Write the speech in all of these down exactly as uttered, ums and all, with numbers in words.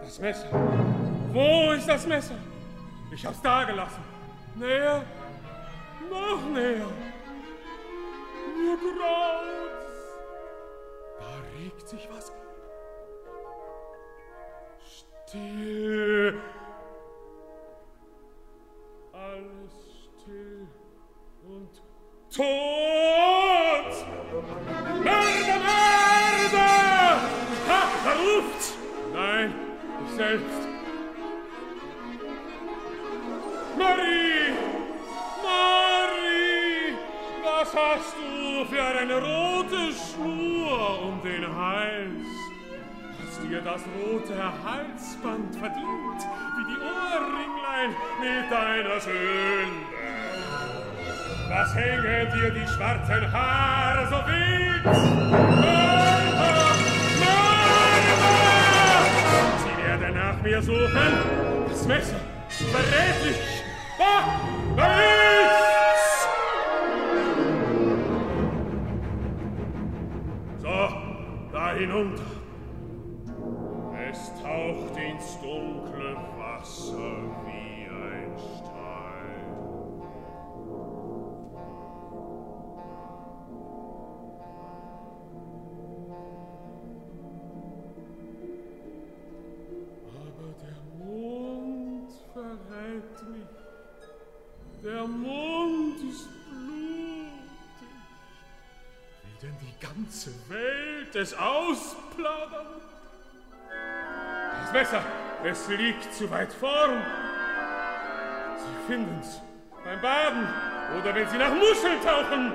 Das Messer. Wo ist das Messer? Ich hab's da gelassen. Näher. Noch näher. Mir graut's. Da regt sich was. Still. Alles still und tot. Mörder, Mörder! Ha, da ruft's. Nein, ich selbst. Marie! Marie! Was hast du für eine rote Schnur um den Hals? Hast dir das rote Halsband verdient, wie die Ohrringlein mit deiner Sünde? Was hängen dir die schwarzen Haare so wild? Mörder! Mörder! Sie werden nach mir suchen. Das Messer, verrätlich. Da, da ist's! So, da hinunter. Es taucht ins dunkle Wasser wie ein Stein. Aber der Mond verrät mich. Der Mond ist blutig. Will denn die ganze Welt es ausplaudern? Das Messer, es liegt zu weit vorn. Sie finden's beim Baden oder wenn Sie nach Muscheln tauchen.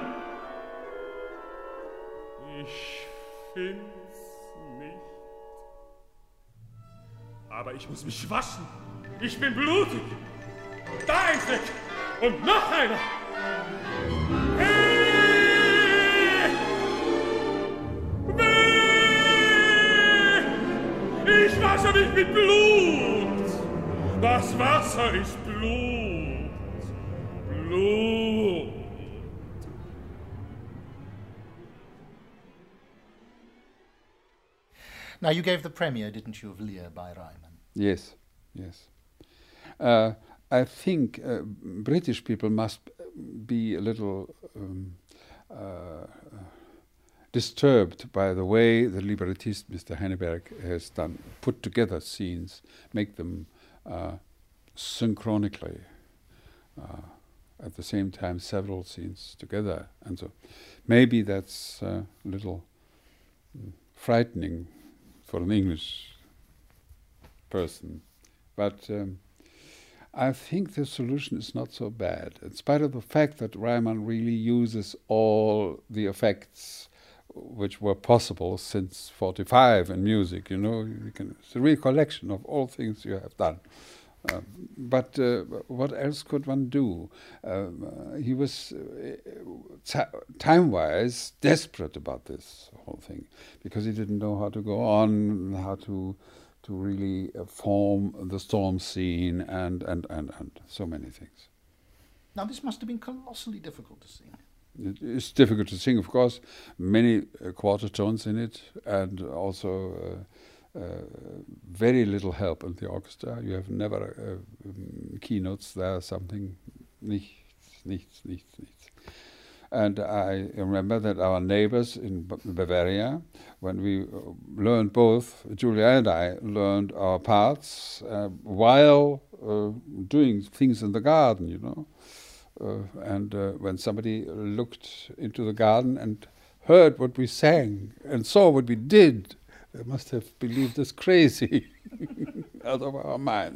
Ich find's nicht. Aber ich muss mich waschen. Ich bin blutig. Da ein Fleck und noch einer. Weh! Weh! Ich wasche mich mit Blut. Das Wasser ist Blut. Blut. Now, you gave the premiere, didn't you, of Lear by Ryman? Yes, yes. Uh, I think uh, British people must be a little um, uh, disturbed by the way the librettist, Mister Henneberg, has done, put together scenes, make them uh, synchronically, uh, at the same time several scenes together. And so maybe that's uh, a little mm, frightening for an English person. But um, I think the solution is not so bad, in spite of the fact that Ryman really uses all the effects which were possible since forty-five in music. You know, you can, it's a real collection of all things you have done. Uh, but uh, what else could one do? Um, uh, he was, uh, time-wise, desperate about this whole thing, because he didn't know how to go on, how to to really uh, form the storm scene, and, and, and, and so many things. Now, this must have been colossally difficult to sing. It is difficult to sing, of course. Many uh, quarter tones in it, and also uh, uh, very little help in the orchestra. You have never uh, um, keynotes there, something, nichts, nichts, nichts, nichts. And I remember that our neighbors in Bavaria, when we learned both, Julia and I learned our parts uh, while uh, doing things in the garden, you know. Uh, and uh, when somebody looked into the garden and heard what we sang and saw what we did, they must have believed us crazy, out of our minds.